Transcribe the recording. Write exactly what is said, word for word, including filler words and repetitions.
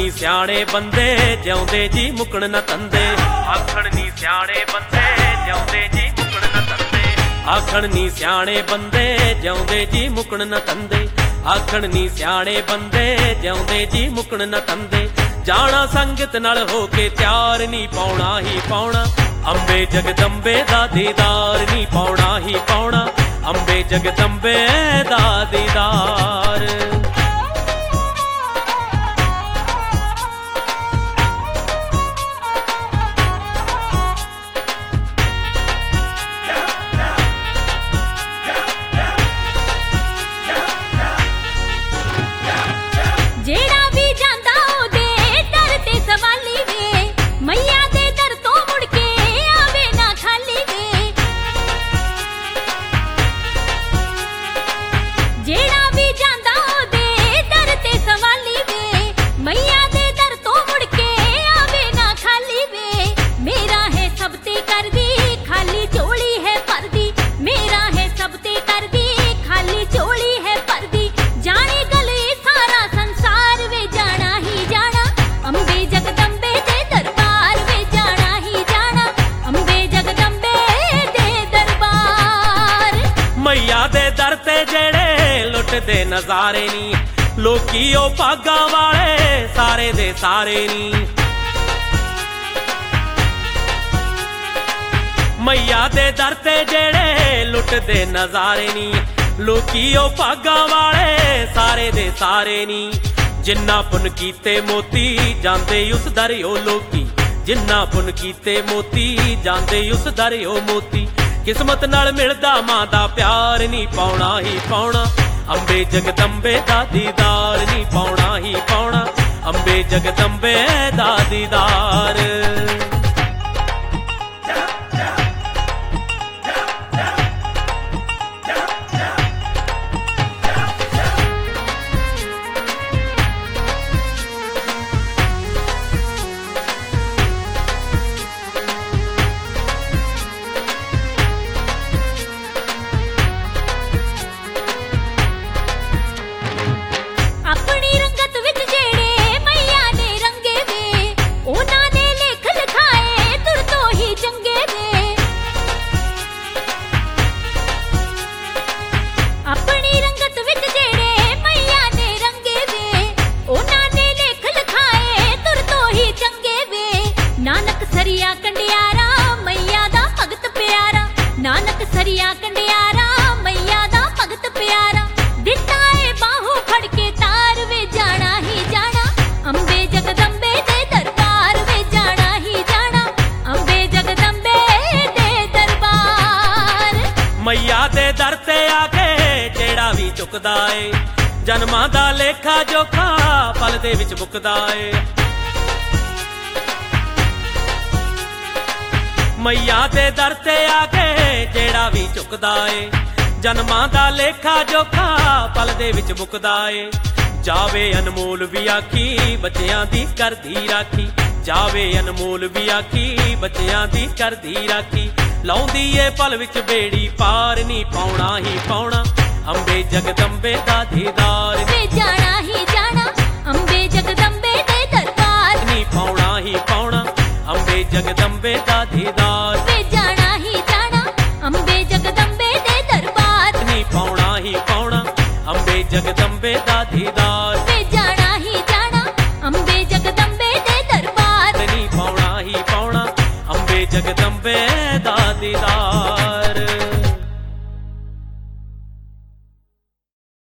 ਨੀ ਸਿਆਣੇ ਬੰਦੇ ਜਿਉਂਦੇ ਜੀ ਮੁਕਣ ਨਾ ਤੰਦੇ। ਆਖਣ ਨੀ ਸਿਆਣੇ ਬੰਦੇ ਜਿਉਂਦੇ ਜੀ ਮੁਕਣ ਨਾ ਤੰਦੇ। ਆਖਣ ਨੀ ਸਿਆਣੇ ਬੰਦੇ ਜਿਉਂਦੇ ਜੀ ਮੁਕਣ ਨਾ ਤੰਦੇ। ਆਖਣ ਨੀ ਸਿਆਣੇ ਬੰਦੇ ਜਿਉਂਦੇ ਜੀ ਮੁਕਣ ਨਾ ਤੰਦੇ। ਜਾਣਾ ਸੰਗਤ ਨਾਲ ਹੋ ਕੇ ਤਿਆਰ ਨੀ ਪਾਉਣਾ ਹੀ ਪਾਉਣਾ। ਅੰਬੇ ਜਗਦੰਬੇ ਦਾ ਦੀਦਾਰ ਨੀ ਪਾਉਣਾ ਹੀ ਪਾਉਣਾ। ਅੰਬੇ ਜਗਦੰਬੇ ਦਾ ਦੀਦਾਰ। ਜਿਹੜਾ ਵੀ ਜਾਂਦਾ ਉਹਦੇ ਦਰ ਤੇ ਸਵਾਲੀ ਵੇ, ਮਈਆ ਦੇ ਦਰ ਤੋਂ ਮੁੜ ਕੇ ਆਵੇ ਨਾ ਖਾਲੀ ਵੇ। ਜਿਹੜਾ ਵੀ ਜਾਂਦਾ ਉਹਦੇ ਦਰ ਤੇ ਸਵਾਲੀ ਵੇ, ਮਈਆ ਦੇ ਦਰ ਤੋਂ ਮੁੜ ਕੇ ਆਵੇ ਨਾ ਖਾਲੀ ਵੇ। ਮੇਰਾ ਹੈ ਸਭ ਤੇ ਕਰਦੀ ਖਾਲੀ ਝੋਲੀ ਹੈ ਭਰਦੀ। ਮੇਰਾ ਹੈ ਸਭ ਤੇ ਕਰਦੀ ਖਾਲੀ ਝੋਲੀ ਹੈ ਭਰਦੀ। ਜਾਣੇ ਗਲੇ ਸਾਰਾ ਸੰਸਾਰ ਵੇ ਜਾਣਾ ਹੀ ਜਾਣਾ। ਅੰਬੇ ਜਗਦੰਬੇ ਦੇ ਦਰਬਾਰ ਵੇ ਜਾਣਾ ਹੀ ਜਾਣਾ। ਅੰਬੇ ਜਗਦੰਬੇ ਦੇ ਦਰਬਾਰ। ਮਈਆ ਦੇ ਦਰ ਤੇ ਜਿਹੜੇ ਲੁੱਟਦੇ ਨਜ਼ਾਰੇ ਨੀ, ਲੋਕੀ ਉਹ ਭਾਗਾਂ ਵਾਲੇ ਸਾਰੇ ਦੇ ਸਾਰੇ ਨੀ। ਮਈਆ ਦੇ ਦਰ ਤੇ ਜਿਹੜੇ ਲੁੱਟਦੇ ਨਜ਼ਾਰੇ ਨੀ, ਲੋਕੀ ਉਹ ਭਾਗਾਂ ਵਾਲੇ ਸਾਰੇ ਦੇ ਸਾਰੇ ਨੀ। ਜਿੰਨਾ ਪੁੰਨ ਕੀਤੇ ਮੋਤੀ ਜਾਂਦੇ ਉਸ ਦਰ ਉਹ ਲੋਕੀ। ਜਿੰਨਾ ਪੁੰਨ ਕੀਤੇ ਮੋਤੀ ਜਾਂਦੇ ਉਸ ਦਰ ਉਹ ਮੋਤੀ। ਕਿਸਮਤ ਨਾਲ ਮਿਲਦਾ ਮਾਂ ਦਾ ਪਿਆਰ ਨੀ ਪਾਉਣਾ ਹੀ ਪਾਉਣਾ। ਅੰਬੇ ਜਗਦੰਬੇ ਦਾ ਦੀਦਾਰ ਨੀ ਪਾਉਣਾ ਹੀ ਪਾਉਣਾ। ਅੰਬੇ ਜਗਦੰਬੇ ਦਾ ਦੀਦਾਰ। ਆਪਣੀ ਰੰਗਤ ਵਿੱਚ ਜਿਹੜੇ ਮਈਆ ਨੇ ਰੰਗੇ ਵੇ, ਉਹਨਾਂ ਨੇ ਲੇਖ ਲਿਖਾਏ ਤੁਰ ਤੋਂ ਹੀ ਚੰਗੇ ਵੇ। ਆਪਣੀ ਰੰਗਤ ਵਿੱਚ ਜਿਹੜੇ ਮਈਆ ਨੇ ਰੰਗੇ ਵੇ, ਉਹਨਾਂ ਨੇ ਲੇਖ ਲਿਖਾਏ ਤੁਰ ਤੋਂ ਹੀ ਚੰਗੇ ਵੇ। ਨਾਨਕ ਸਰੀਆ ਕੰਡਿਆਰਾ ਮਈਆ ਦਾ ਭਗਤ ਪਿਆਰਾ। ਨਾਨਕ ਸਰੀਆ ਕੰਡਿਆਰਾ ਮਈਆ ਦਾ ਭਗਤ ਪਿਆਰਾ। ਦਿੱਤਾ ਏ ਬਾਹੋਂ ਫੜ ਕੇ ਤਾਰ ਵੇ ਜਾਣਾ ਹੀ ਜਾਣਾ। ਅੰਬੇ ਜਗਦੰਬੇ ਦੇ ਦਰਬਾਰ ਵੇ ਜਾਣਾ ਹੀ ਜਾਣਾ। ਅੰਬੇ ਜਗਦੰਬੇ ਦੇ ਦਰਬਾਰ। ਮਈਆ ਦੇ ਦਰ ਤੇ ਆ ਕੇ ਜਿਹੜਾ ਵੀ ਝੁਕਦਾ ਏ, ਜਨਮਾਂ ਦਾ ਲੇਖਾ ਜੋਖਾ ਪਲ ਦੇ ਵਿੱਚ ਮੁੱਕਦਾ ਏ। ਮਈਆ ਦੇ ਦਰ ਤੇ ਆ ਕੇ ਜਿਹੜਾ ਵੀ ਝੁਕਦਾ ਏ, ਜਨਮਾਂ ਦਾ ਲੇਖਾ ਜੋਖਾ ਪਲ ਦੇ ਵਿੱਚ ਮੁੱਕਦਾ ਏ। ਜਾਵੇ ਅਨਮੋਲ ਵੀ ਆਖੀ ਬੱਚਿਆਂ ਦੀ ਕਰਦੀ ਰਾਖੀ। ਜਾਵੇ ਅਨਮੋਲ ਵੀ ਆਖੀ ਬੱਚਿਆਂ ਦੀ ਕਰਦੀ ਰਾਖੀ। ਲਾਉਂਦੀ ਏ ਪਲ ਵਿੱਚ ਬੇੜੀ ਪਾਰ ਨੀ ਪਾਉਣਾ ਹੀ ਪਾਉਣਾ। ਅੰਬੇ ਜਗਦੰਬੇ ਦਾ ਦੀਦਾਰ ਵੇ ਜਾਣਾ ਹੀ ਜਾਣਾ। ਅੰਬੇ ਜਗਦੰਬੇ ਦੇ ਦਰਬਾਰ ਨੀ ਪਾਉਣਾ ਹੀ ਪਾਉਣਾ। ਅੰਬੇ ਜਗਦੰਬੇ ਦਾ ਦੀਦਾਰ।